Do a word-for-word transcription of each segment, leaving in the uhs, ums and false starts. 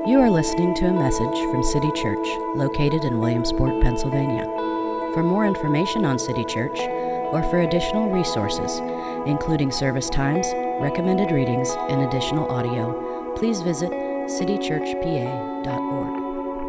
You are listening to a message from City Church, located in Williamsport, Pennsylvania. For more information on City Church, or for additional resources, including service times, recommended readings, and additional audio, please visit city church p a dot org.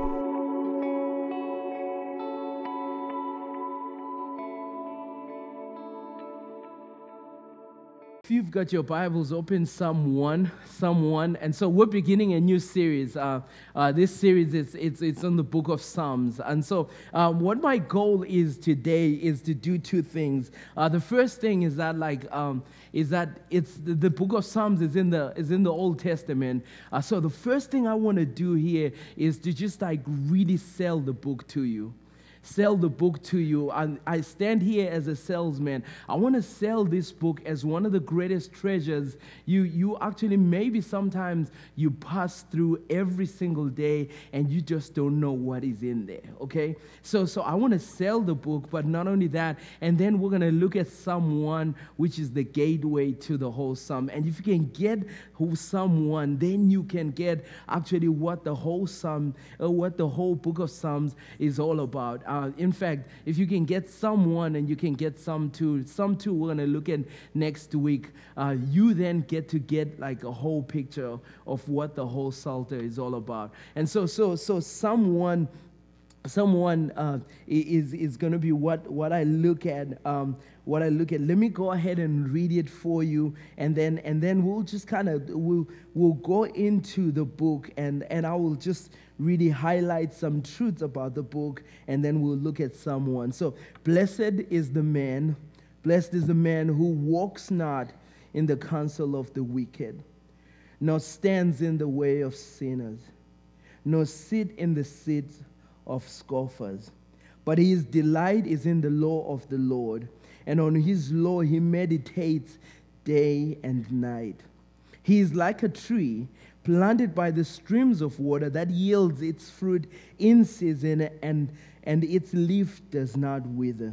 If you've got your Bibles open, Psalm one, Psalm one, and so we're beginning a new series. Uh, uh, this series is it's it's on the book of Psalms, and so um, what my goal is today is to do two things. Uh, the first thing is that like um, is that it's the, the book of Psalms is in the is in the Old Testament. Uh, so the first thing I want to do here is to just like really sell the book to you. Sell the book to you. I, I stand here as a salesman. I want to sell this book as one of the greatest treasures you you actually maybe sometimes you pass through every single day and you just don't know what is in there, okay? So so I want to sell the book, but not only that, and then we're going to look at Psalm one, which is the gateway to the whole Psalm. And if you can get Psalm one, then you can get actually what the whole Psalm, uh, what the whole book of Psalms is all about. Uh, in fact, if you can get Psalm one and you can get Psalm two, Psalm two we're going to look at next week, uh, you then get to get like a whole picture of what the whole Psalter is all about. And so, so, so Psalm one, Psalm one uh, is is going to be what what I look at. Um, what I look at. Let me go ahead and read it for you, and then and then we'll just kind of we'll we'll go into the book, and and I will just really highlight some truths about the book, and then we'll look at Psalm one. So, blessed is the man, blessed is the man who walks not in the counsel of the wicked, nor stands in the way of sinners, nor sit in the seat of scoffers. But his delight is in the law of the Lord, and on his law he meditates day and night. He is like a tree planted by the streams of water that yields its fruit in season, and, and its leaf does not wither.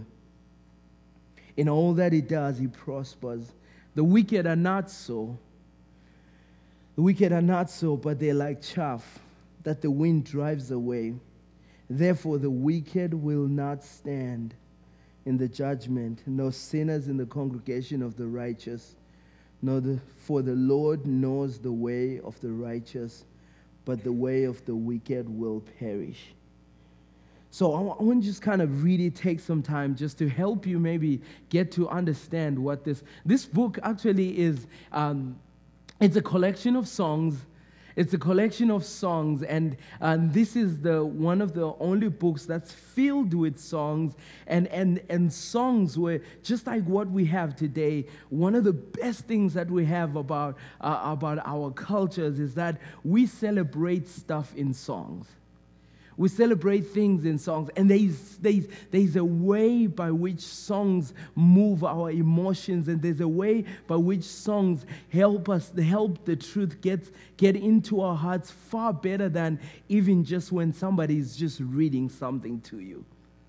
In all that he does, he prospers. The wicked are not so. The wicked are not so, but they're like chaff that the wind drives away. Therefore, the wicked will not stand in the judgment, nor sinners in the congregation of the righteous. Nor the, for the Lord knows the way of the righteous, but the way of the wicked will perish. So I want to just kind of really take some time just to help you maybe get to understand what this, this book actually is. Um, it's a collection of songs. It's a collection of songs, and uh, this is the one of the only books that's filled with songs, and, and, and songs were just like what we have today. One of the best things that we have about, uh, about our cultures is that we celebrate stuff in songs. We celebrate things in songs, and there's, there's, there's a way by which songs move our emotions, and there's a way by which songs help us, help the truth get, get into our hearts far better than even just when somebody's just reading something to you.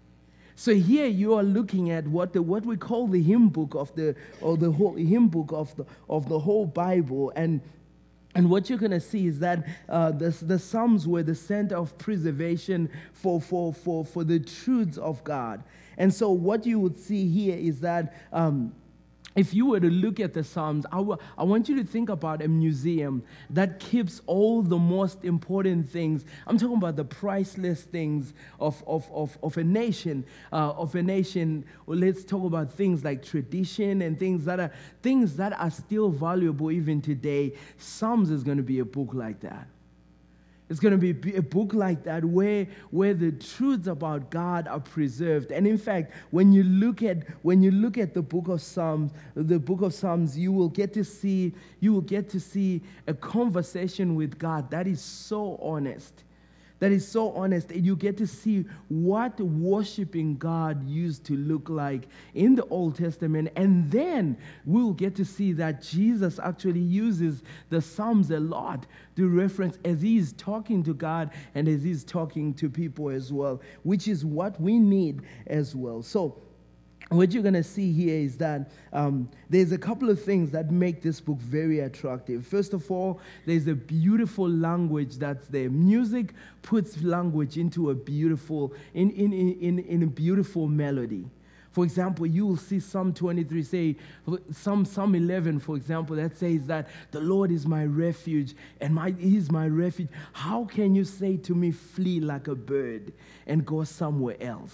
So here you are looking at what the what we call the hymn book of the or the whole hymn book of the of the whole Bible, and And what you're going to see is that uh, the, the Psalms were the center of preservation for, for, for, for the truths of God. And so what you would see here is that um, if you were to look at the Psalms, I, w- I want you to think about a museum that keeps all the most important things. I'm talking about the priceless things of, of, of, of a nation. Uh, of a nation. Well, let's talk about things like tradition and things that are things that are still valuable even today. Psalms is going to be a book like that. It's going to be a book like that where, where the truths about God are preserved. And in fact, when you look at when you look at the book of Psalms, the book of Psalms, you will get to see you will get to see a conversation with God that is so honest. That is so honest, and you get to see what worshiping God used to look like in the Old Testament, and then we'll get to see that Jesus actually uses the Psalms a lot to reference as he's talking to God and as he's talking to people as well, which is what we need as well. So what you're going to see here is that um, there's a couple of things that make this book very attractive. First of all, there's a beautiful language that's there. Music puts language into a beautiful, in, in, in, in a beautiful melody. For example, you will see Psalm twenty-three say, Psalm, Psalm eleven, for example, that says that the Lord is my refuge and my, He is my refuge. How can you say to me, flee like a bird and go somewhere else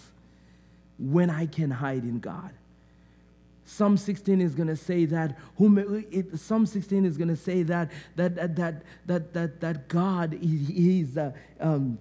when I can hide in God? Psalm sixteen is going to say that, whom, it, Psalm sixteen is going to say that, that, that, that, that, that, that God, He, he is the, um,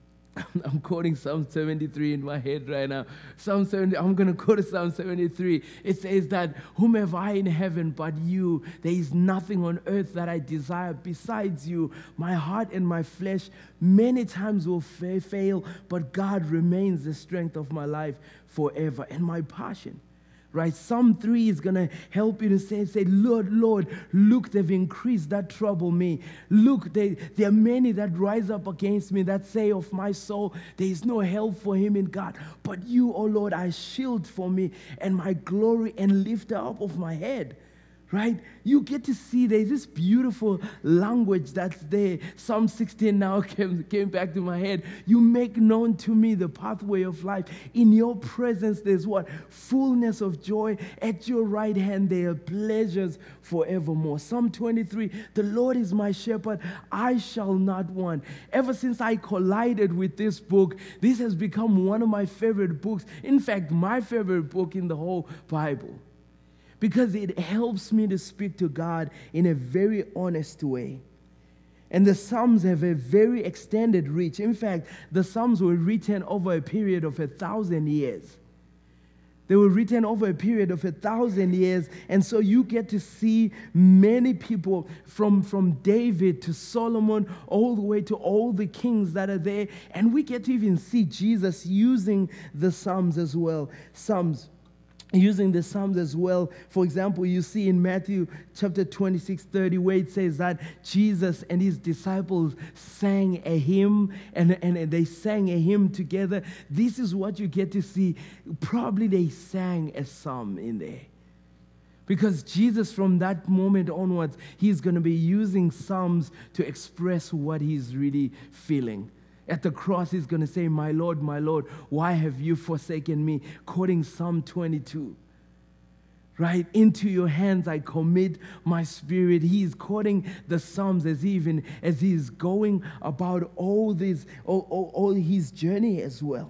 I'm quoting Psalm seventy-three in my head right now. Psalm seventy, I'm going to quote Psalm seventy-three. It says that, whom have I in heaven but you? There is nothing on earth that I desire besides you. My heart and my flesh many times will fa- fail, but God remains the strength of my life forever and my passion. Right? Psalm three is going to help you to say, say, Lord, Lord, look, they've increased that trouble me. Look, they, there are many that rise up against me that say of my soul, there is no help for him in God. But you, O Lord, are a shield for me and my glory and lifter up of my head. Right? You get to see there's this beautiful language that's there. Psalm sixteen now came, came back to my head. You make known to me the pathway of life. In your presence there's what? Fullness of joy. At your right hand there are pleasures forevermore. Psalm twenty-three, the Lord is my shepherd, I shall not want. Ever since I collided with this book, this has become one of my favorite books. In fact, my favorite book in the whole Bible. Because it helps me to speak to God in a very honest way. And the Psalms have a very extended reach. In fact, the Psalms were written over a period of a thousand years. They were written over a period of a thousand years. And so you get to see many people from, from David to Solomon, all the way to all the kings that are there. And we get to even see Jesus using the Psalms as well. Psalms. Using the Psalms as well. For example, you see in Matthew chapter twenty-six, thirty, where it says that Jesus and his disciples sang a hymn, and, and they sang a hymn together. This is what you get to see. Probably they sang a psalm in there. Because Jesus, from that moment onwards, he's going to be using psalms to express what he's really feeling. At the cross, he's going to say, my Lord, my Lord, why have you forsaken me? Quoting Psalm twenty-two. Right? Into your hands I commit my spirit. He's quoting the Psalms as even as he's going about all this, all, all, all his journey as well.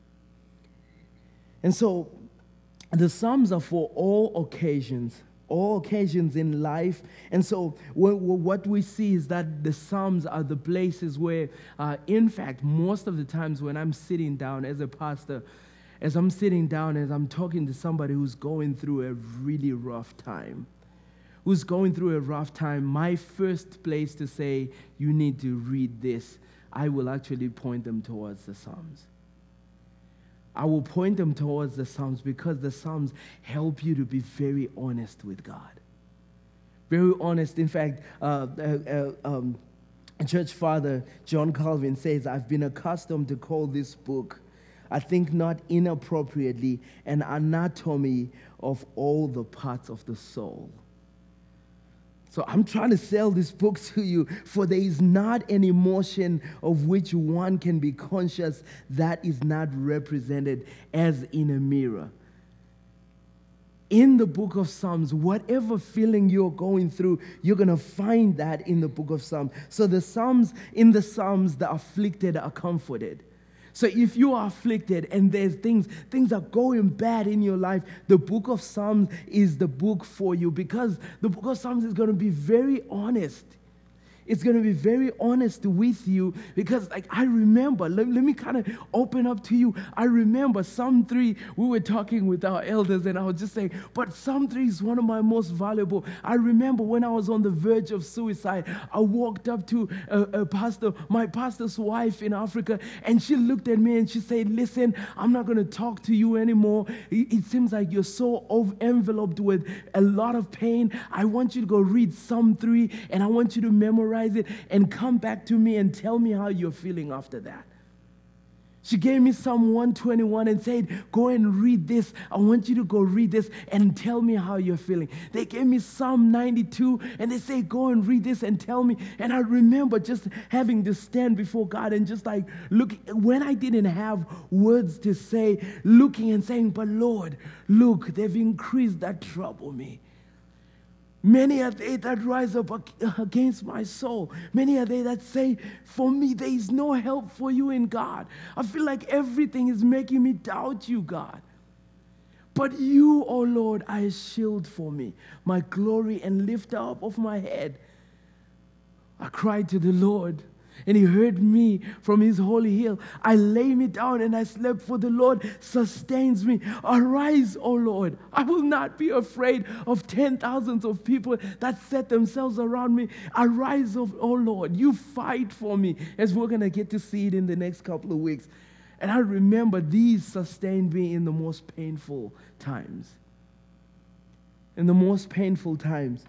And so the Psalms are for all occasions. All occasions in life. And so what we see is that the Psalms are the places where, uh, in fact, most of the times when I'm sitting down as a pastor, as I'm sitting down, as I'm talking to somebody who's going through a really rough time, who's going through a rough time, my first place to say, you need to read this, I will actually point them towards the Psalms. I will point them towards the Psalms because the Psalms help you to be very honest with God. Very honest. In fact, uh, uh, uh, um, Church Father John Calvin says, I've been accustomed to call this book, I think not inappropriately, an anatomy of all the parts of the soul. So I'm trying to sell this book to you, for there is not an emotion of which one can be conscious that is not represented as in a mirror. In the book of Psalms, whatever feeling you're going through, you're going to find that in the book of Psalms. So the Psalms, in the Psalms, the afflicted are comforted. So if you are afflicted and there's things, things are going bad in your life, the book of Psalms is the book for you, because the book of Psalms is going to be very honest. It's going to be very honest with you, because like I remember, let, let me kind of open up to you. I remember Psalm three, we were talking with our elders and I was just saying, but Psalm three is one of my most valuable. I remember when I was on the verge of suicide, I walked up to a, a pastor, my pastor's wife in Africa, and she looked at me and she said, listen, I'm not going to talk to you anymore. It, it seems like you're so enveloped with a lot of pain. I want you to go read Psalm three and I want you to memorize it and come back to me and tell me how you're feeling after that. She gave me Psalm one twenty-one and said, go and read this. I want you to go read this and tell me how you're feeling. They gave me Psalm ninety-two and they say, go and read this and tell me. And I remember just having to stand before God and just like look, when I didn't have words to say, looking and saying, but Lord, look, they've increased that trouble me. Many are they that rise up against my soul. Many are they that say, for me, there is no help for you in God. I feel like everything is making me doubt you, God. But you, O Lord, are a shield for me, my glory and lifter up of my head. I cried to the Lord, and he heard me from his holy hill. I lay me down and I slept, for the Lord sustains me. Arise, O Lord. I will not be afraid of ten thousands of people that set themselves around me. Arise, O Lord. You fight for me, as we're going to get to see it in the next couple of weeks. And I remember these sustained me in the most painful times. In the most painful times.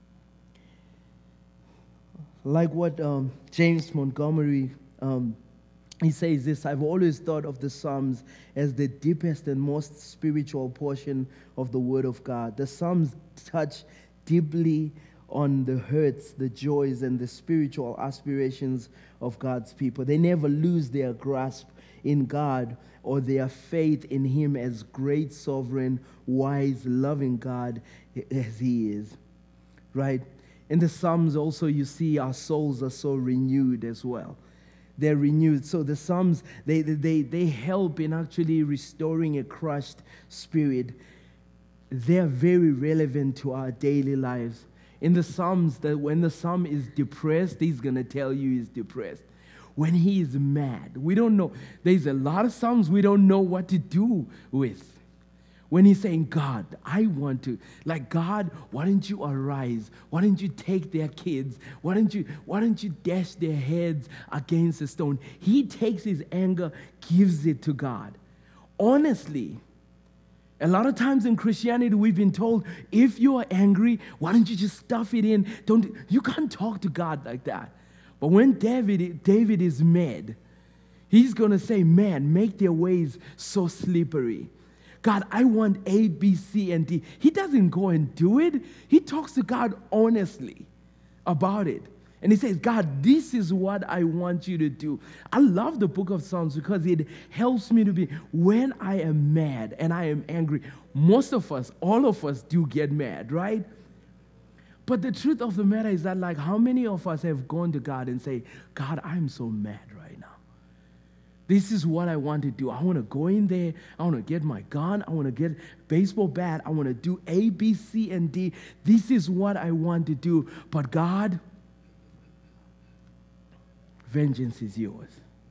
Like what um, James Montgomery, um, he says this, I've always thought of the Psalms as the deepest and most spiritual portion of the Word of God. The Psalms touch deeply on the hurts, the joys, and the spiritual aspirations of God's people. They never lose their grasp in God or their faith in Him as great, sovereign, wise, loving God as He is, right? In the Psalms also you see our souls are so renewed as well. They're renewed. So the Psalms, they, they, they help in actually restoring a crushed spirit. They're very relevant to our daily lives. In the Psalms, that when the Psalm is depressed, he's going to tell you he's depressed. When he is mad, we don't know. There's a lot of Psalms we don't know what to do with. When he's saying, God, I want to, like, God, why don't you arise? Why don't you take their kids? Why don't you, why don't you dash their heads against a stone? He takes his anger, gives it to God. Honestly, a lot of times in Christianity, we've been told, if you are angry, why don't you just stuff it in? Don't, you can't talk to God like that. But when David, David is mad, he's going to say, man, make their ways so slippery. God, I want A, B, C, and D. He doesn't go and do it. He talks to God honestly about it. And he says, God, this is what I want you to do. I love the book of Psalms because it helps me to be, when I am mad and I am angry, most of us, all of us do get mad, right? But the truth of the matter is that, like, how many of us have gone to God and say, God, I'm so mad right now. This is what I want to do. I want to go in there. I want to get my gun. I want to get a baseball bat. I want to do A, B, C, and D. This is what I want to do. But God, vengeance is yours.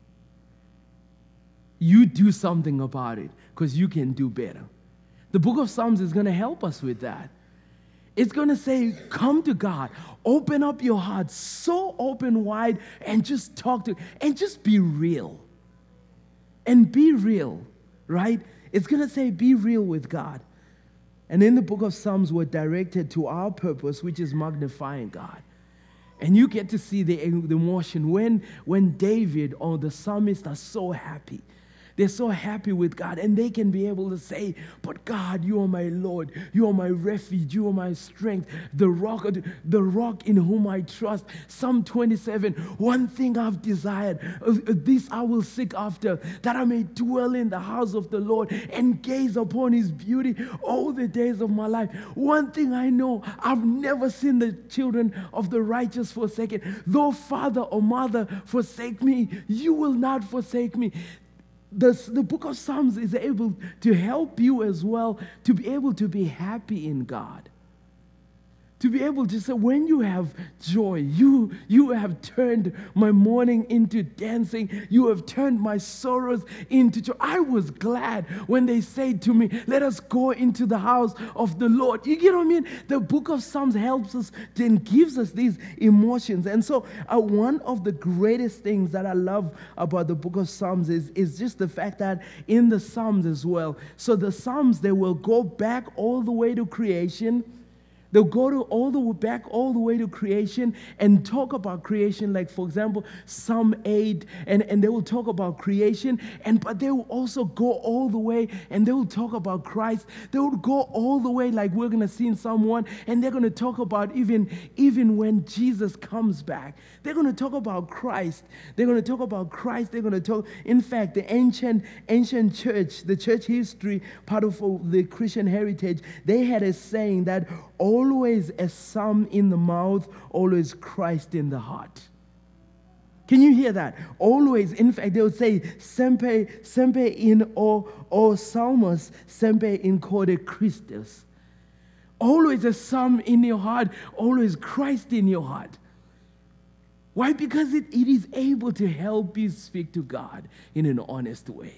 You do something about it because you can do better. The book of Psalms is going to help us with that. It's going to say, come to God. Open up your heart so open wide and just talk to, and just be real. And be real, right? It's going to say, be real with God. And in the book of Psalms, we're directed to our purpose, which is magnifying God. And you get to see the, the emotion when, when David or the psalmist are so happy. They're so happy with God, and they can be able to say, but God, you are my Lord. You are my refuge. You are my strength, the rock, the rock in whom I trust. Psalm twenty-seven, one thing I've desired, this I will seek after, that I may dwell in the house of the Lord and gaze upon his beauty all the days of my life. One thing I know, I've never seen the children of the righteous forsaken. Though father or mother forsake me, you will not forsake me. The, the book of Psalms is able to help you as well to be able to be happy in God. To be able to say, when you have joy, you, you have turned my mourning into dancing. You have turned my sorrows into joy. I was glad when they said to me, let us go into the house of the Lord. You get what I mean? The book of Psalms helps us and gives us these emotions. And so uh, one of the greatest things that I love about the book of Psalms is, is just the fact that in the Psalms as well. So the Psalms, they will go back all the way to creation. They'll go to all the way back, all the way to creation and talk about creation. Like, for example, Psalm eight, and, and they will talk about creation, and but they will also go all the way, and they will talk about Christ. They will go all the way, like we're going to see in Psalm one, and they're going to talk about even, even when Jesus comes back. They're going to talk about Christ. They're going to talk about Christ. They're going to talk, in fact, the ancient, ancient church, the church history, part of the Christian heritage, they had a saying that always a psalm in the mouth, always Christ in the heart. Can you hear that? Always, in fact, they would say, Semper, semper in o, o salmos, semper in corde Christus. Always a psalm in your heart, always Christ in your heart. Why? Because it, it is able to help you speak to God in an honest way.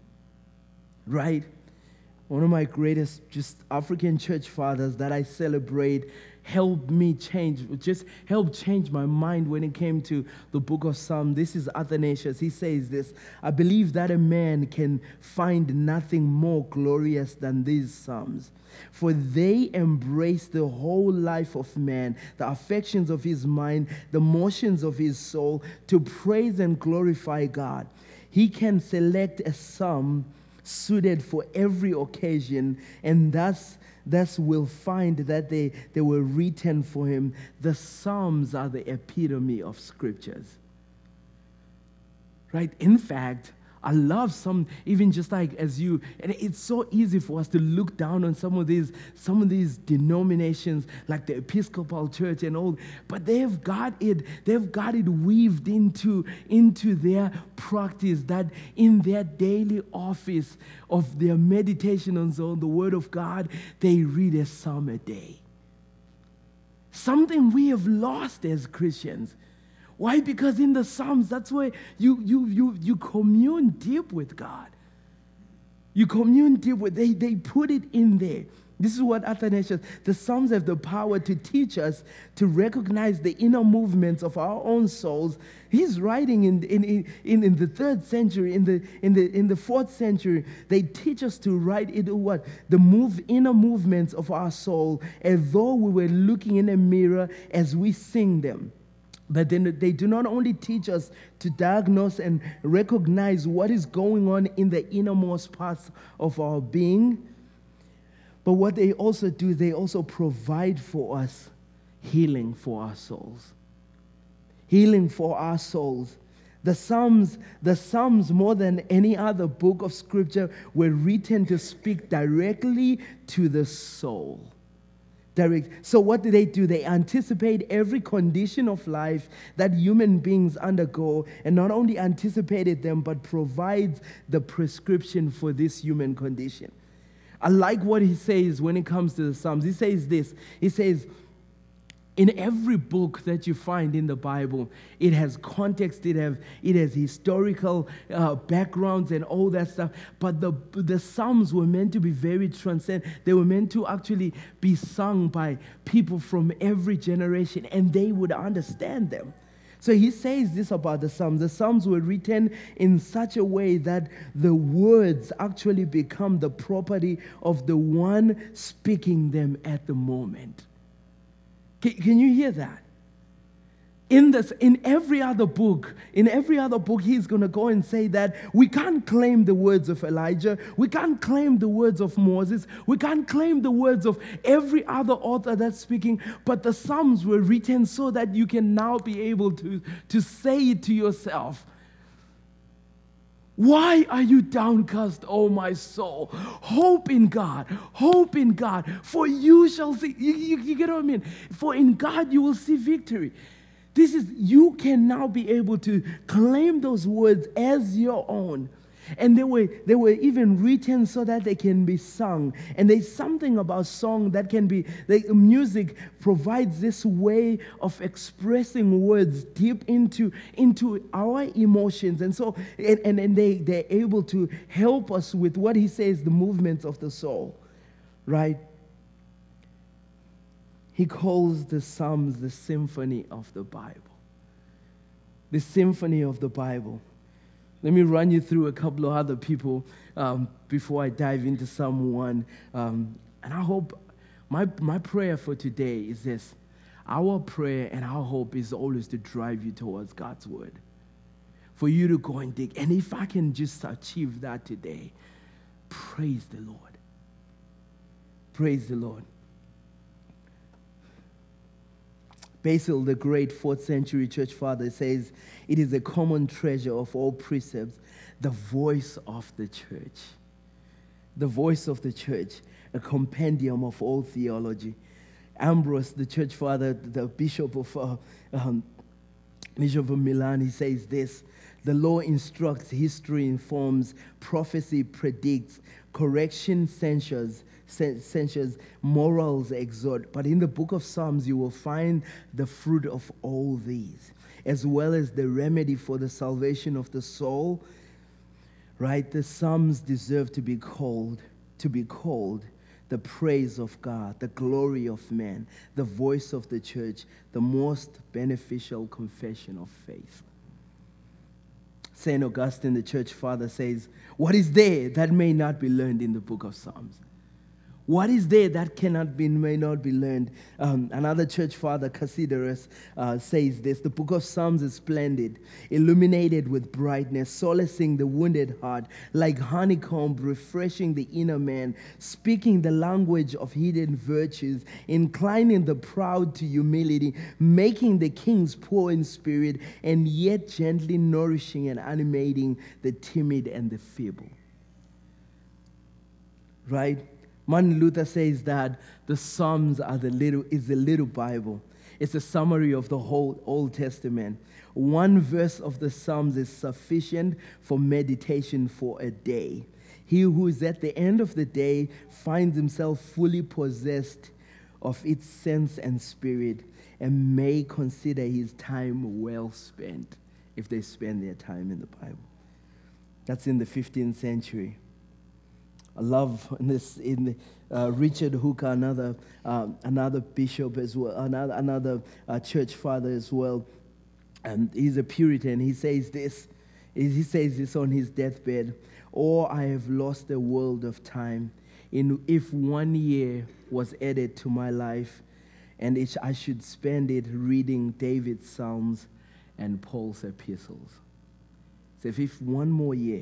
Right? One of my greatest just African church fathers that I celebrate helped me change, just helped change my mind when it came to the book of Psalms. This is Athanasius. He says this: I believe that a man can find nothing more glorious than these Psalms, for they embrace the whole life of man, the affections of his mind, the motions of his soul, to praise and glorify God. He can select a psalm suited for every occasion, and thus thus will find that they, they were written for him. The Psalms are the epitome of scriptures. Right? In fact, I love some, even just like as you, and it's so easy for us to look down on some of these, some of these denominations like the Episcopal Church and all, but they've got it, they've got it weaved into, into their practice, that in their daily office of their meditations on the Word of God, they read a psalm a day. Something we have lost as Christians. Why? Because in the Psalms, that's where you you you you commune deep with God. You commune deep with, they, they put it in there. This is what Athanasius, the Psalms have the power to teach us to recognize the inner movements of our own souls. He's writing in, in, in, in the third century, in the, in, the, in the fourth century, they teach us to write it what? The move, inner movements of our soul, as though we were looking in a mirror as we sing them. But then they do not only teach us to diagnose and recognize what is going on in the innermost parts of our being, but what they also do, they also provide for us healing for our souls. Healing for our souls. The Psalms, the Psalms, more than any other book of Scripture, were written to speak directly to the soul. Direct. So what do they do? They anticipate every condition of life that human beings undergo, and not only anticipated them, but provides the prescription for this human condition. I like what he says when it comes to the Psalms. He says this. He says, in every book that you find in the Bible, it has context, it has, it has historical uh, backgrounds and all that stuff. But the, the Psalms were meant to be very transcendent. They were meant to actually be sung by people from every generation, and they would understand them. So he says this about the Psalms. The Psalms were written in such a way that the words actually become the property of the one speaking them at the moment. Can, can you hear that? In this, in every other book, in every other book, he's going to go and say that we can't claim the words of Elijah, we can't claim the words of Moses, we can't claim the words of every other author that's speaking, but the Psalms were written so that you can now be able to, to say it to yourself. Why are you downcast, O my soul? Hope in God. Hope in God. For you shall see. You, you, you get what I mean? For in God you will see victory. This is, you can now be able to claim those words as your own. And they were, they were even written so that they can be sung. And there's something about song that can be, the music provides this way of expressing words deep into, into our emotions. And so, and, and, and they, they're able to help us with what he says, the movements of the soul, right? He calls the Psalms the symphony of the Bible. The symphony of the Bible. Let me run you through a couple of other people um, before I dive into Psalm one. Um, and I hope my, my prayer for today is this. Our prayer and our hope is always to drive you towards God's word. For you to go and dig. And if I can just achieve that today, praise the Lord. Praise the Lord. Basil, the great fourth century church father, says, it is a common treasure of all precepts, the voice of the church. The voice of the church, a compendium of all theology. Ambrose, the church father, the bishop of uh, um, Bishop of Milan, he says this: the law instructs, history informs, prophecy predicts, correction censures, censures, morals exhort. But in the book of Psalms, you will find the fruit of all these, as well as the remedy for the salvation of the soul. Right? The Psalms deserve to be called, to be called the praise of God, the glory of man, the voice of the church, the most beneficial confession of faith. Saint Augustine, the church father, says, what is there that may not be learned in the book of Psalms? What is there that cannot be, may not be learned? Um, another church father, Cassiodorus, uh, says this: the book of Psalms is splendid, illuminated with brightness, solacing the wounded heart, like honeycomb, refreshing the inner man, speaking the language of hidden virtues, inclining the proud to humility, making the kings poor in spirit, and yet gently nourishing and animating the timid and the feeble. Right? Martin Luther says that the Psalms are the little is the little Bible. It's a summary of the whole Old Testament. One verse of the Psalms is sufficient for meditation for a day. He who is at the end of the day finds himself fully possessed of its sense and spirit, and may consider his time well spent if they spend their time in the Bible. That's in the fifteenth century. I love in this in uh, Richard Hooker, another um, another bishop as well, another another uh, church father as well, and he's a Puritan. He says this. He says this on his deathbed: "Oh, I have lost a world of time. In if one year was added to my life, and it, I should spend it reading David's Psalms and Paul's epistles." So if, if one more year.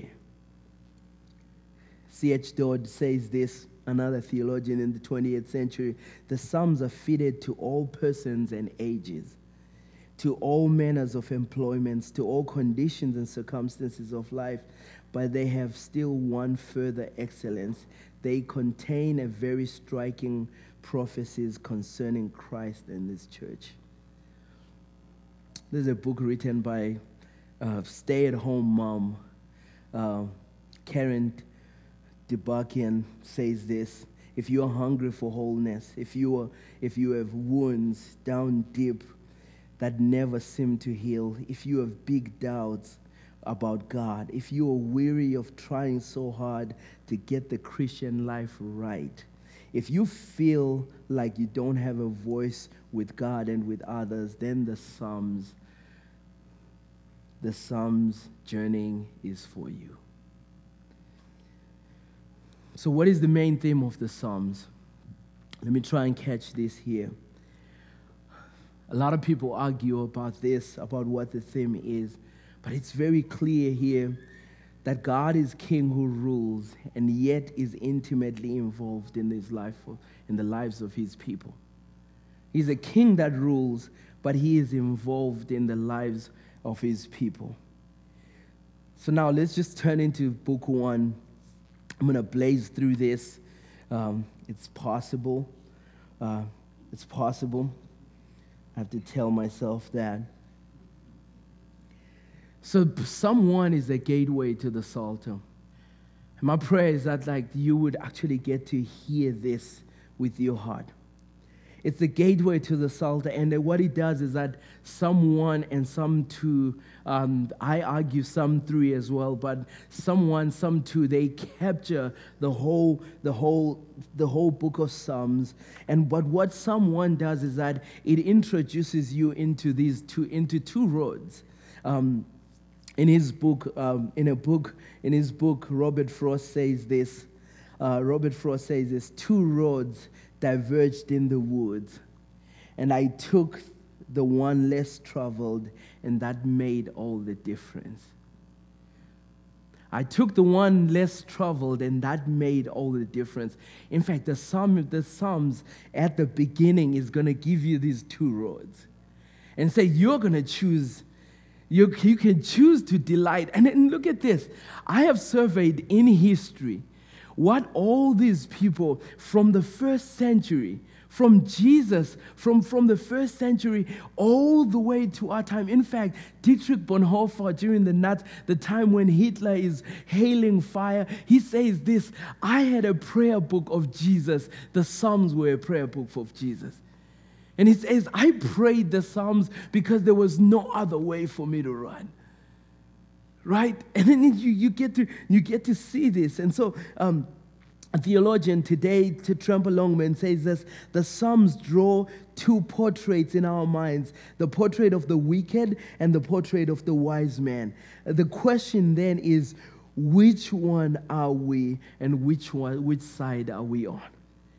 C H Dodd says this, another theologian in the twentieth century: the Psalms are fitted to all persons and ages, to all manners of employments, to all conditions and circumstances of life, but they have still one further excellence. They contain a very striking prophecies concerning Christ and his church. There's a book written by a stay-at-home mom, uh, Karen Debakian, says this: if you are hungry for wholeness, if you are, if you have wounds down deep that never seem to heal, if you have big doubts about God, if you are weary of trying so hard to get the Christian life right, if you feel like you don't have a voice with God and with others, then the Psalms, the Psalms journeying is for you. So what is the main theme of the Psalms? Let me try and catch this here. A lot of people argue about this, about what the theme is, but it's very clear here that God is king who rules and yet is intimately involved in his life, in the lives of his people. He's a king that rules, but he is involved in the lives of his people. So now let's just turn into book one. I'm going to blaze through this. Um, it's possible. Uh, it's possible. I have to tell myself that. So Psalm one is a gateway to the Psalter. And my prayer is that like you would actually get to hear this with your heart. It's the gateway to the Psalter, and what it does is that Psalm one and Psalm two, um, I argue Psalm three as well, but Psalm one, Psalm two, they capture the whole, the whole, the whole book of Psalms. And but what Psalm one does is that it introduces you into these two, into two roads. Um, in his book, um, in a book, in his book, Robert Frost says this. Uh, Robert Frost says this: two roads diverged in the woods, and I took the one less traveled, and that made all the difference. I took the one less traveled, and that made all the difference. In fact, the Psalm, the Psalms at the beginning is going to give you these two roads and say you're going to choose. You, you can choose to delight. And then look at this. I have surveyed in history what all these people from the first century, from Jesus, from, from the first century, all the way to our time. In fact, Dietrich Bonhoeffer, during the Nazi, the time when Hitler is hailing fire, he says this: I had a prayer book of Jesus. The Psalms were a prayer book of Jesus. And he says, I prayed the Psalms because there was no other way for me to run. Right? And then you, you get to you get to see this. And so um, a theologian today, to Tremper Longman, says this: the Psalms draw two portraits in our minds, the portrait of the wicked and the portrait of the wise man. The question then is, which one are we, and which one, which side are we on?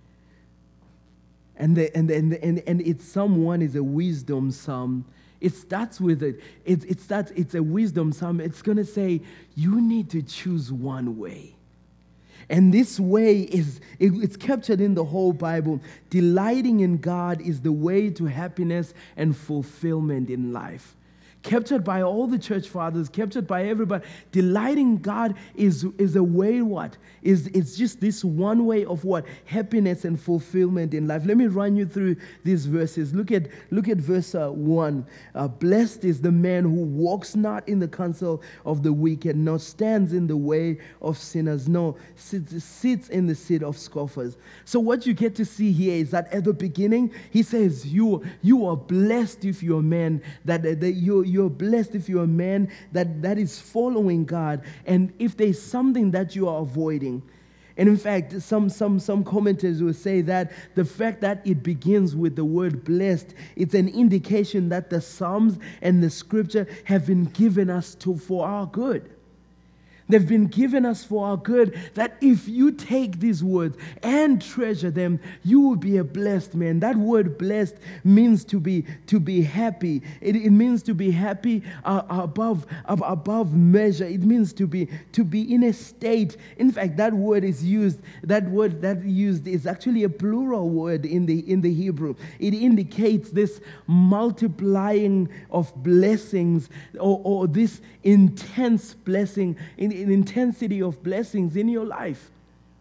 And the, and, and, and, and it's someone is a wisdom psalm. It starts with it. It, it starts, it's a wisdom psalm. It's going to say, you need to choose one way. And this way is, it, it's captured in the whole Bible. Delighting in God is the way to happiness and fulfillment in life. Captured by all the church fathers, captured by everybody. Delighting God is, is a way what? Is It's just this one way of what? Happiness and fulfillment in life. Let me run you through these verses. Look at, look at verse uh, one. Uh, Blessed is the man who walks not in the counsel of the wicked, nor stands in the way of sinners, nor sits, sits in the seat of scoffers. So what you get to see here is that at the beginning, he says, you, you are blessed if you're a man, that, that you You're blessed if you're a man that, that is following God, and if there's something that you are avoiding. And in fact, some, some, some commentators will say that the fact that it begins with the word blessed, it's an indication that the Psalms and the Scripture have been given us to for our good. They've been given us for our good, that if you take these words and treasure them, you will be a blessed man. That word blessed means to be to be happy. It, it means to be happy uh, above uh, above measure. It means to be to be in a state. In fact, that word is used. That word that used is actually a plural word in the in the Hebrew. It indicates this multiplying of blessings, or, or this intense blessing in an intensity of blessings in your life.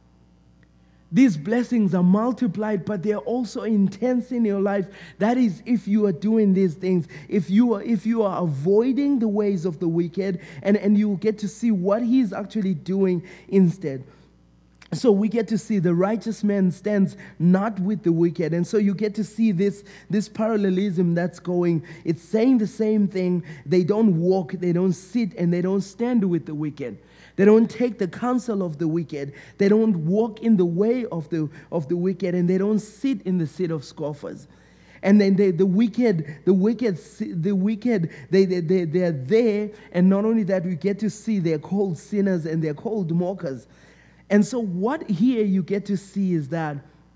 These blessings are multiplied, but they're also intense in your life. That is, if you are doing these things, if you are if you are avoiding the ways of the wicked, and, and you get to see what he's actually doing instead. So we get to see the righteous man stands not with the wicked. And so you get to see this, this parallelism that's going. It's saying the same thing. They don't walk, they don't sit, and they don't stand with the wicked. They don't take the counsel of the wicked. They don't walk in the way of the, of the wicked, and they don't sit in the seat of scoffers. And then they, the wicked, the wicked, the wicked, they, they, they, they're there. And not only that, we get to see they're called sinners and they're called mockers. And so what here you get to see is that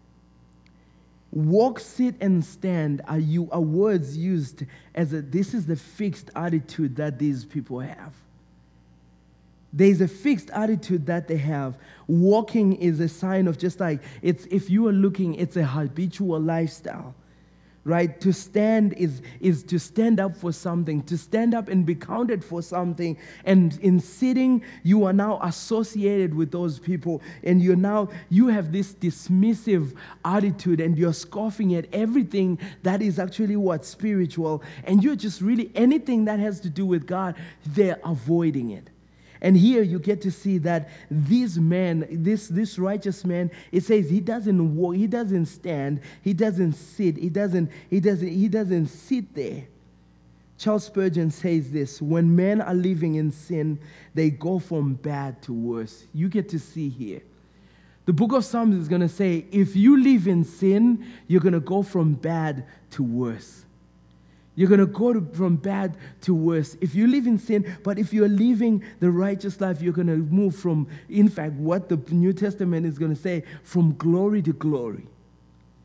walk, sit, and stand are, you, are words used as a, this is the fixed attitude that these people have. There's a fixed attitude that they have. Walking is a sign of just like, it's if you are looking, it's a habitual lifestyle. Right? To stand is, is to stand up for something, to stand up and be counted for something. And in sitting, you are now associated with those people. And you're now, you have this dismissive attitude, and you're scoffing at everything that is actually what? Spiritual. And you're just really, anything that has to do with God, they're avoiding it. And here you get to see that this man, this, this righteous man, it says he doesn't walk, he doesn't stand, he doesn't sit, he doesn't, he doesn't, he doesn't sit there. Charles Spurgeon says this: when men are living in sin, they go from bad to worse. You get to see here. The book of Psalms is going to say, if you live in sin, you're going to go from bad to worse. You're going to go to, from bad to worse. If you live in sin, but if you're living the righteous life, you're going to move from, in fact, what the New Testament is going to say, from glory to glory.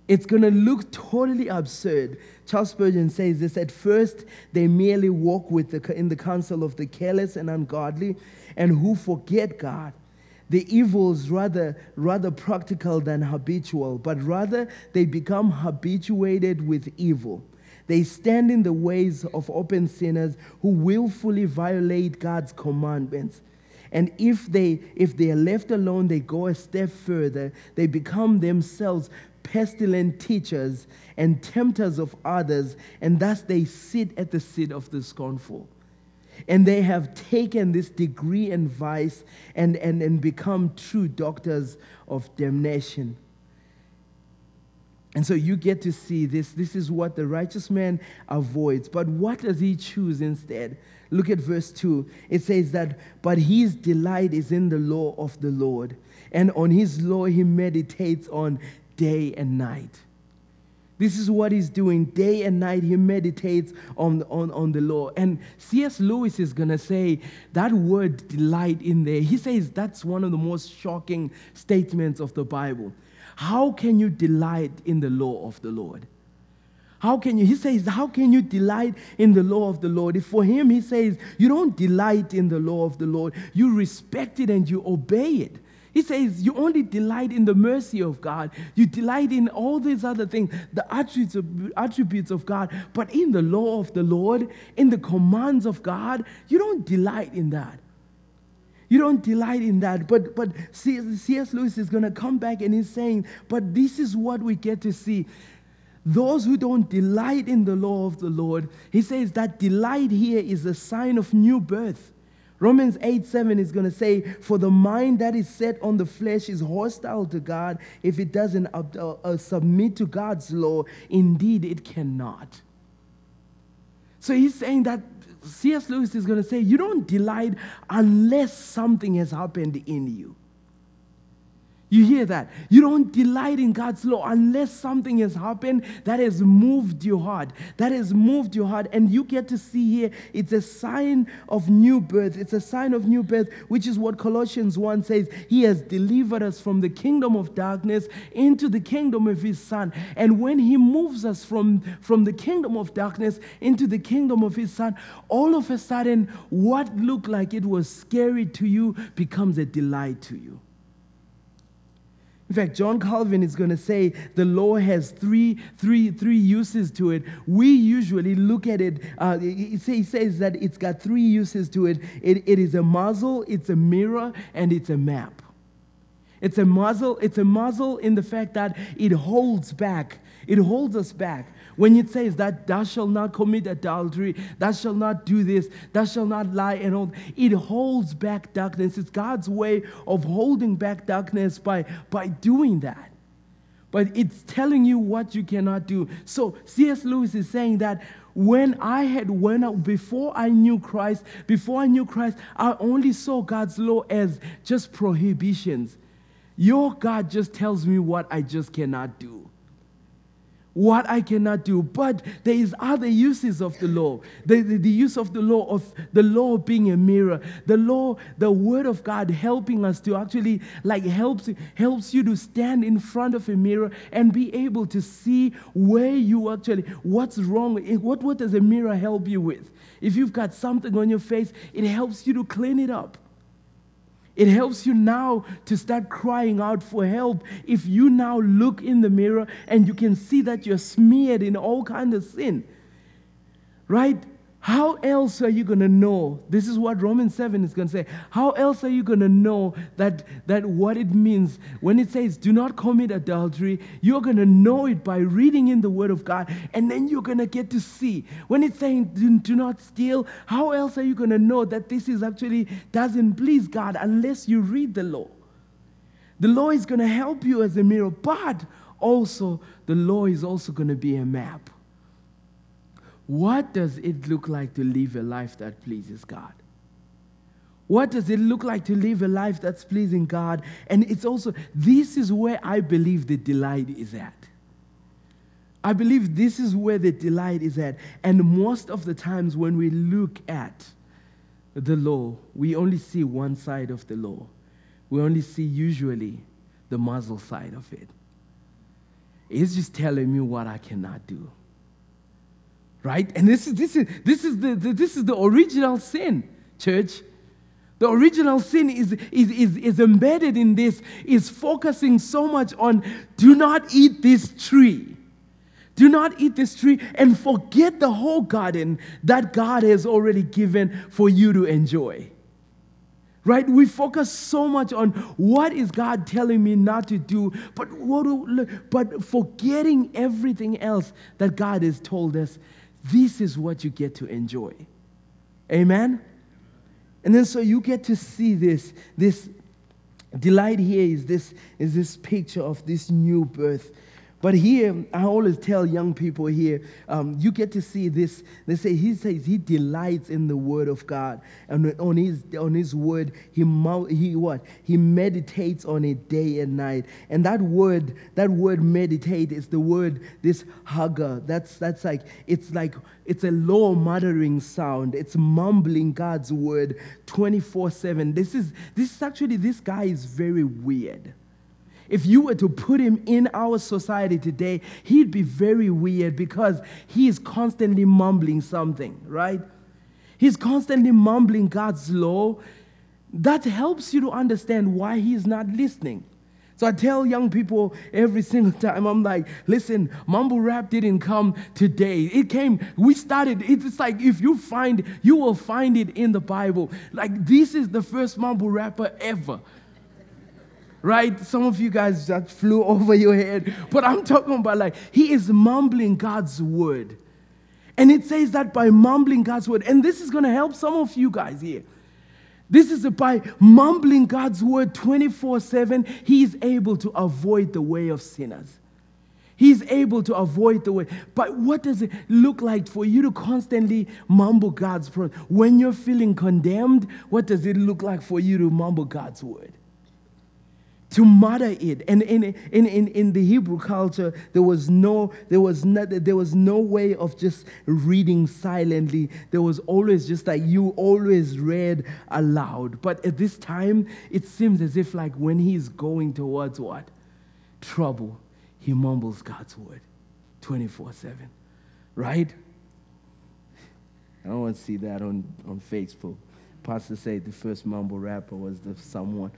It's going to look totally absurd. Charles Spurgeon says this: at first, they merely walk with the, in the counsel of the careless and ungodly, and who forget God. The evil is rather, rather practical than habitual, but rather they become habituated with evil. They stand in the ways of open sinners who willfully violate God's commandments. And if they, if they are left alone, they go a step further. They become themselves pestilent teachers and tempters of others, and thus they sit at the seat of the scornful. And they have taken this degree in vice and, and, and become true doctors of damnation. And so you get to see this. This is what the righteous man avoids. But what does he choose instead? Look at verse two. It says that, but his delight is in the law of the Lord, and on his law he meditates on day and night. This is what he's doing. Day and night he meditates on, on, on the law. And C S Lewis is going to say that word delight in there. He says that's one of the most shocking statements of the Bible. How can you delight in the law of the Lord? How can you, he says, how can you delight in the law of the Lord? If for him, he says, you don't delight in the law of the Lord. You respect it and you obey it. He says you only delight in the mercy of God. You delight in all these other things, the attributes of, attributes of God. But in the law of the Lord, in the commands of God, you don't delight in that. You don't delight in that. But, but C S Lewis is going to come back and he's saying, but this is what we get to see. Those who don't delight in the law of the Lord, he says that delight here is a sign of new birth. Romans eight seven is going to say, for the mind that is set on the flesh is hostile to God if it doesn't uh, uh, submit to God's law. Indeed, it cannot. So he's saying that C S Lewis is going to say, you don't delight unless something has happened in you. You hear that? You don't delight in God's law unless something has happened that has moved your heart. That has moved your heart. And you get to see here, it's a sign of new birth. It's a sign of new birth, which is what Colossians one says. He has delivered us from the kingdom of darkness into the kingdom of his Son. And when he moves us from, from the kingdom of darkness into the kingdom of his Son, all of a sudden, what looked like it was scary to you becomes a delight to you. In fact, John Calvin is going to say the law has three, three, three uses to it. We usually look at it, uh, he says that it's got three uses to it. it. It is a muzzle, it's a mirror, and it's a map. It's a muzzle, it's a muzzle in the fact that it holds back. It holds us back. When it says that thou shalt not commit adultery, thou shalt not do this, thou shalt not lie, and all, it holds back darkness. It's God's way of holding back darkness by, by doing that. But it's telling you what you cannot do. So C S Lewis is saying that when I had went out, before I knew Christ, before I knew Christ, I only saw God's law as just prohibitions. Your God just tells me what I just cannot do. What I cannot do. But there is other uses of the law. The, the, the use of the law, of the law being a mirror. The law, the word of God helping us to actually, like helps, helps you to stand in front of a mirror and be able to see where you actually, what's wrong. What, what does a mirror help you with? If you've got something on your face, it helps you to clean it up. It helps you now to start crying out for help. If you now look in the mirror and you can see that you're smeared in all kinds of sin, right? How else are you going to know? This is what Romans seven is going to say. How else are you going to know that, that what it means when it says do not commit adultery? You're going to know it by reading in the Word of God, and then you're going to get to see. When it's saying do, do not steal, how else are you going to know that this is actually doesn't please God unless you read the law? The law is going to help you as a mirror, but also the law is also going to be a map. What does it look like to live a life that pleases God? What does it look like to live a life that's pleasing God? And it's also, this is where I believe the delight is at. I believe this is where the delight is at. And most of the times when we look at the law, we only see one side of the law. We only see usually the muzzle side of it. It's just telling me what I cannot do. Right? And this is this is this is the, the this is the original sin, church. The original sin is, is, is, is embedded in this, is focusing so much on do not eat this tree. Do not eat this tree and forget the whole garden that God has already given for you to enjoy. Right? We focus so much on what is God telling me not to do, but what do, but forgetting everything else that God has told us. This is what you get to enjoy. Amen? And then so you get to see this, this delight here is this, is this picture of this new birth. But here, I always tell young people here, um, you get to see this. They say he says he delights in the word of God, and on his on his word he he what he meditates on it day and night. And that word that word meditate is the word this haga. That's that's like it's like it's a low muttering sound. It's mumbling God's word twenty-four seven. This is this is actually this guy is very weird. If you were to put him in our society today, he'd be very weird because he is constantly mumbling something, right? He's constantly mumbling God's law. That helps you to understand why he's not listening. So I tell young people every single time, I'm like, listen, mumble rap didn't come today. It came, we started, it's like if you find, you will find it in the Bible. Like this is the first mumble rapper ever. Right? Some of you guys just flew over your head. But I'm talking about like, he is mumbling God's word. And it says that by mumbling God's word. And this is going to help some of you guys here. This is by mumbling God's word twenty-four seven, he is able to avoid the way of sinners. He's able to avoid the way. But what does it look like for you to constantly mumble God's word? When you're feeling condemned, what does it look like for you to mumble God's word? To mutter it. And in, in, in, in the Hebrew culture, there was no there was not there was no way of just reading silently. There was always just like you always read aloud. But at this time, it seems as if like when he's going towards what? Trouble, he mumbles God's word twenty-four seven. Right? I don't want to see that on, on Facebook. Pastor said the first mumble rapper was the someone.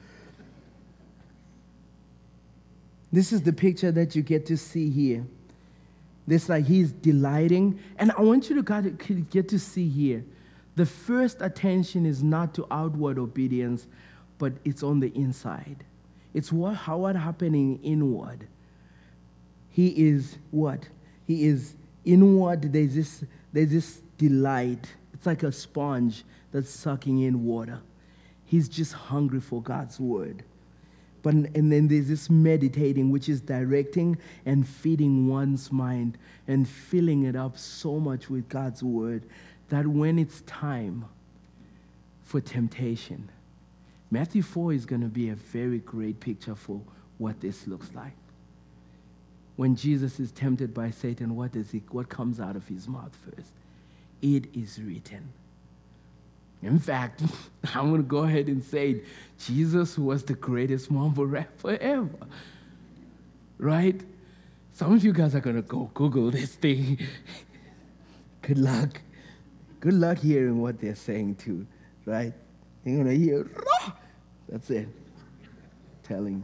This is the picture that you get to see here. This like he's delighting. And I want you to get to see here. The first attention is not to outward obedience, but it's on the inside. It's what how what happening inward. He is what? He is inward. There's this, there's this delight. It's like a sponge that's sucking in water. He's just hungry for God's word. But, and then there's this meditating, which is directing and feeding one's mind and filling it up so much with God's word that when it's time for temptation, Matthew four is going to be a very great picture for what this looks like. When Jesus is tempted by Satan, what does he, what comes out of his mouth first? It is written. In fact, I'm going to go ahead and say Jesus was the greatest mumble rapper ever. Right? Some of you guys are going to go Google this thing. Good luck. Good luck hearing what they're saying too. Right? You're going to hear, Rah! That's it. Telling.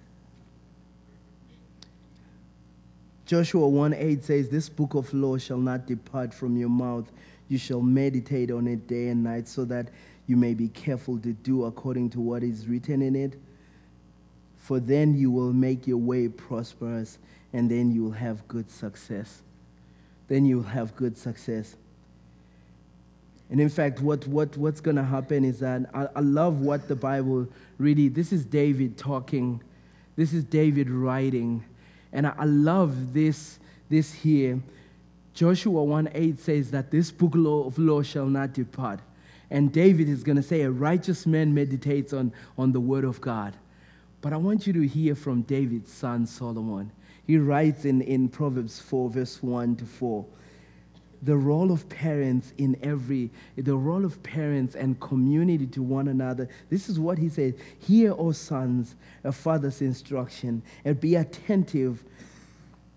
Joshua one eight says, this book of law shall not depart from your mouth. You shall meditate on it day and night so that you may be careful to do according to what is written in it. For then you will make your way prosperous, and then you will have good success. Then you will have good success. And in fact, what, what, what's going to happen is that I, I love what the Bible really, this is David talking. This is David writing. And I, I love this, this here. Joshua one eight says that this book of law shall not depart. And David is going to say a righteous man meditates on, on the word of God. But I want you to hear from David's son Solomon. He writes in, in Proverbs four, verse one to four, the role of parents in every, the role of parents and community to one another. This is what he said. Hear, O sons, a father's instruction, and be attentive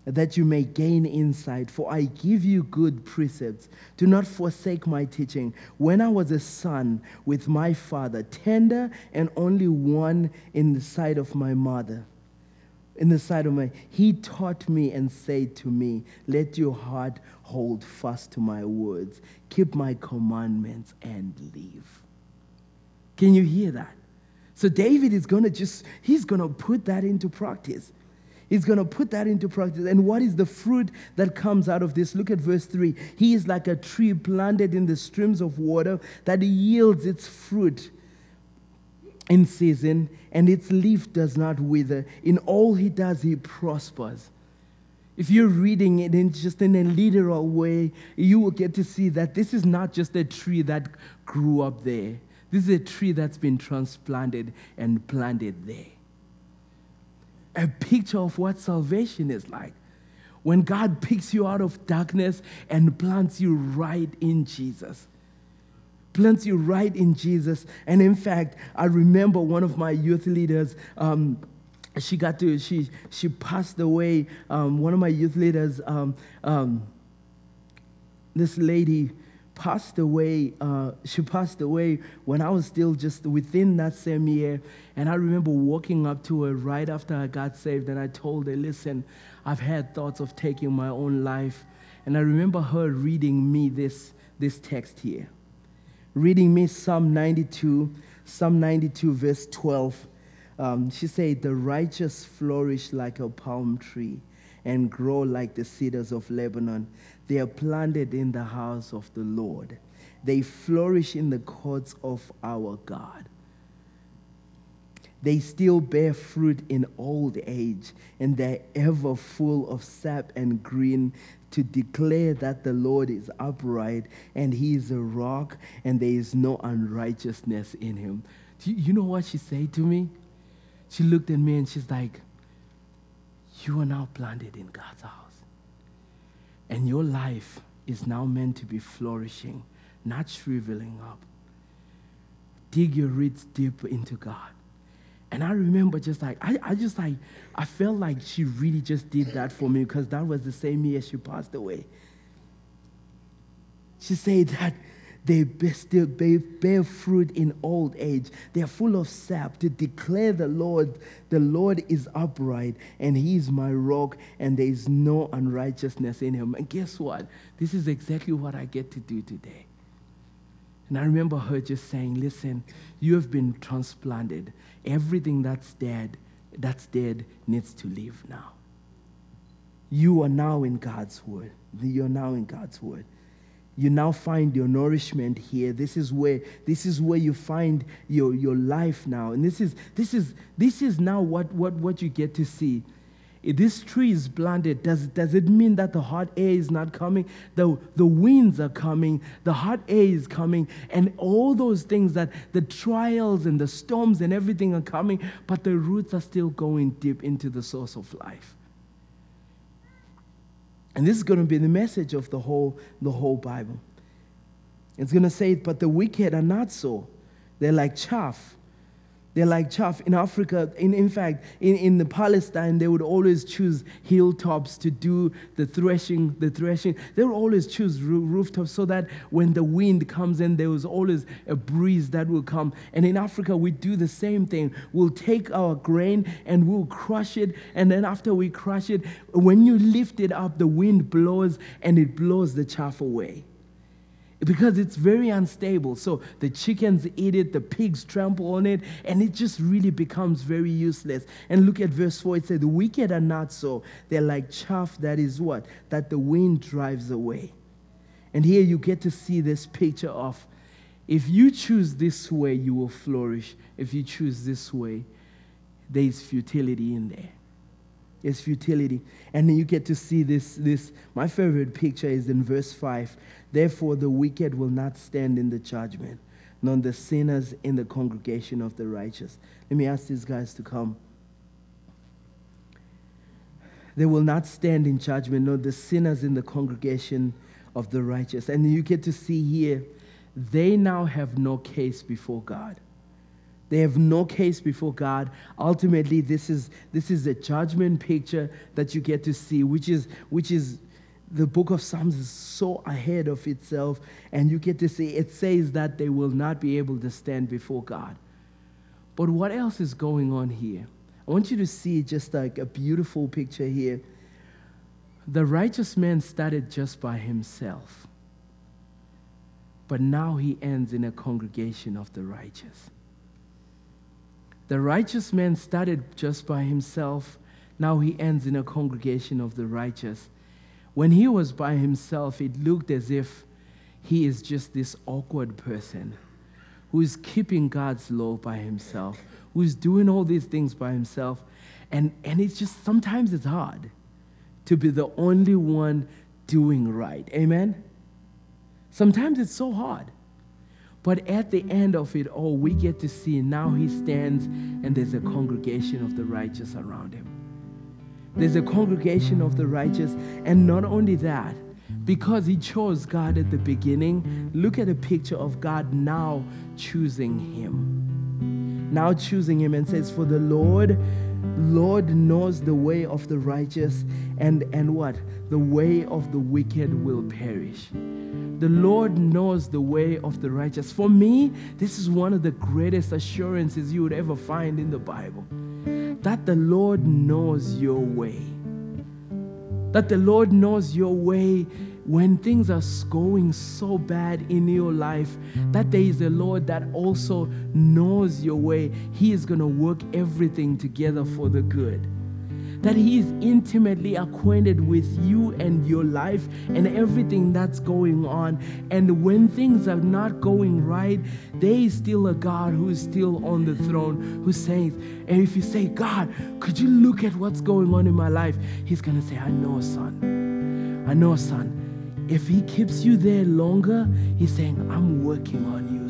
that you may gain insight. For I give you good precepts. Do not forsake my teaching. When I was a son with my father, tender and only one in the sight of my mother, in the sight of my, he taught me and said to me, let your heart hold fast to my words. Keep my commandments and live. Can you hear that? So David is going to just, he's going to put that into practice. He's going to put that into practice. And what is the fruit that comes out of this? Look at verse three. He is like a tree planted in the streams of water that yields its fruit in season, and its leaf does not wither. In all he does, he prospers. If you're reading it in just in a literal way, you will get to see that this is not just a tree that grew up there. This is a tree that's been transplanted and planted there. A picture of what salvation is like. When God picks you out of darkness and plants you right in Jesus. Plants you right in Jesus. And in fact, I remember one of my youth leaders, um, she got to, she she passed away. Um, one of my youth leaders, um, um, this lady passed away. Uh, she passed away when I was still just within that same year. And I remember walking up to her right after I got saved, and I told her, listen, I've had thoughts of taking my own life. And I remember her reading me this, this text here. Reading me Psalm ninety-two, Psalm ninety-two, verse twelve. Um, she said, the righteous flourish like a palm tree and grow like the cedars of Lebanon. They are planted in the house of the Lord. They flourish in the courts of our God. They still bear fruit in old age, and they're ever full of sap and green, to declare that the Lord is upright and he is a rock and there is no unrighteousness in him. Do you, you know what she said to me? She looked at me and she's like, you are now planted in God's house. And your life is now meant to be flourishing, not shriveling up. Dig your roots deep into God. And I remember just like, I, I just like, I felt like she really just did that for me, because that was the same year she passed away. She said that they still bear fruit in old age. They are full of sap to declare the Lord, the Lord is upright and he is my rock and there is no unrighteousness in him. And guess what? This is exactly what I get to do today. And I remember her just saying, listen, you have been transplanted. Everything that's dead, that's dead needs to live now. You are now in God's word. You're now in God's word. You now find your nourishment here. This is where this is where you find your, your life now. And this is this is this is now what, what, what you get to see. If this tree is planted, does, does it mean that the hot air is not coming? The, the winds are coming, the hot air is coming, and all those things, that the trials and the storms and everything are coming, but the roots are still going deep into the source of life. And this is going to be the message of the whole, the whole Bible. It's going to say, but the wicked are not so. They're like chaff. They're like chaff. In Africa, in, in fact, in, in the Palestine, they would always choose hilltops to do the threshing, the threshing. They would always choose rooftops so that when the wind comes in, there was always a breeze that will come. And in Africa, we do the same thing. We'll take our grain and we'll crush it. And then after we crush it, when you lift it up, the wind blows and it blows the chaff away. Because it's very unstable. So the chickens eat it, the pigs trample on it, and it just really becomes very useless. And look at verse four. It says, the wicked are not so. They're like chaff that is what? That the wind drives away. And here you get to see this picture of, if you choose this way, you will flourish. If you choose this way, there is futility in there. There's futility. And then you get to see this, this. My favorite picture is in verse five. Therefore, the wicked will not stand in the judgment, nor the sinners in the congregation of the righteous. Let me ask these guys to come. They will not stand in judgment, nor the sinners in the congregation of the righteous. And you get to see here, they now have no case before God. They have no case before God. Ultimately, this is this is a judgment picture that you get to see, which is which is the book of Psalms is so ahead of itself, and you get to see it says that they will not be able to stand before God. But what else is going on here? I want you to see just like a beautiful picture here. The righteous man started just by himself, but now he ends in a congregation of the righteous. The righteous man started just by himself. Now he ends in a congregation of the righteous. When he was by himself, it looked as if he is just this awkward person who is keeping God's law by himself, who is doing all these things by himself. And, and it's just, sometimes it's hard to be the only one doing right. Amen? Sometimes it's so hard. But at the end of it all, we get to see now he stands and there's a congregation of the righteous around him. There's a congregation of the righteous. And not only that, because he chose God at the beginning, look at a picture of God now choosing him. Now choosing him, and says, for the Lord, Lord knows the way of the righteous, and, and what? The way of the wicked will perish. The Lord knows the way of the righteous. For me, this is one of the greatest assurances you would ever find in the Bible. That the Lord knows your way. That the Lord knows your way when things are going so bad in your life. That there is a Lord that also knows your way. He is going to work everything together for the good. That he is intimately acquainted with you and your life and everything that's going on. And when things are not going right, there is still a God who is still on the throne, who says, and if you say, God, could you look at what's going on in my life? He's going to say, I know, son. I know, son. If he keeps you there longer, he's saying, I'm working on you,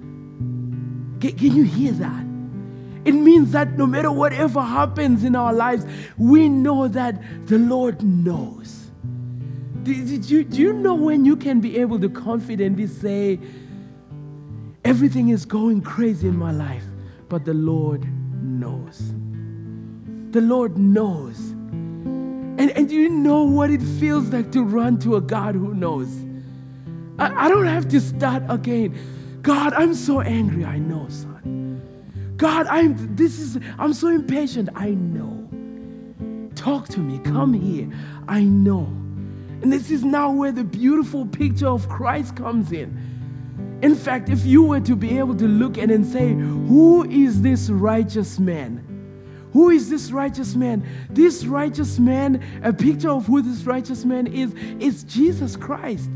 son. Can, can you hear that? It means that no matter whatever happens in our lives, we know that the Lord knows. Did you, do you know when you can be able to confidently say, everything is going crazy in my life, but the Lord knows. The Lord knows. And, and do you know what it feels like to run to a God who knows? I, I don't have to start again. God, I'm so angry. I know, son. God, I'm this is I'm so impatient. I know. Talk to me. Come here. I know. And this is now where the beautiful picture of Christ comes in. In fact, if you were to be able to look at and say, who is this righteous man? Who is this righteous man? This righteous man, a picture of who this righteous man is, is Jesus Christ.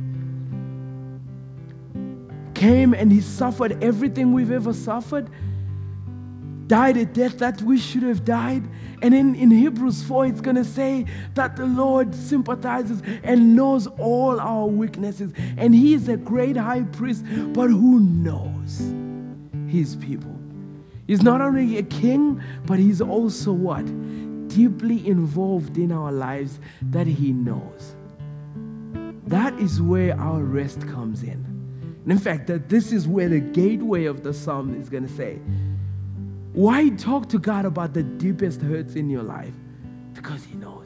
Came and he suffered everything we've ever suffered. Died a death that we should have died. And in, in Hebrews four, it's going to say that the Lord sympathizes and knows all our weaknesses. And he is a great high priest, but who knows his people. He's not only a king, but he's also what? Deeply involved in our lives, that he knows. That is where our rest comes in. And in fact, that this is where the gateway of the psalm is going to say, why talk to God about the deepest hurts in your life? Because he knows.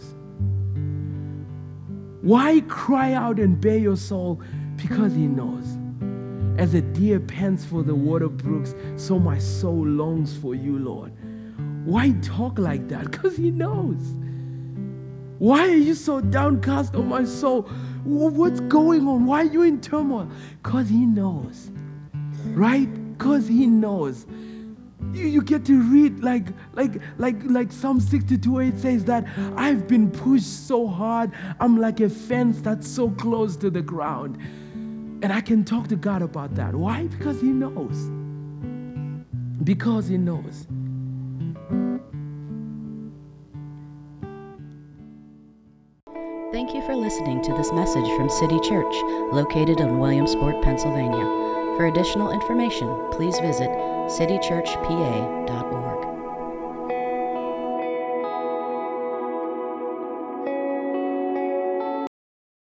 Why cry out and bare your soul? Because he knows. As a deer pants for the water brooks, so my soul longs for you, Lord. Why talk like that? Because he knows. Why are you so downcast, oh my soul? What's going on? Why are you in turmoil? Because he knows. Right? Because he knows. You, you get to read like like like like Psalm sixty-two, it says that I've been pushed so hard, I'm like a fence that's so close to the ground. And I can talk to God about that. Why? Because he knows. Because he knows. Thank you for listening to this message from City Church, located in Williamsport, Pennsylvania. For additional information, please visit city church p a dot org.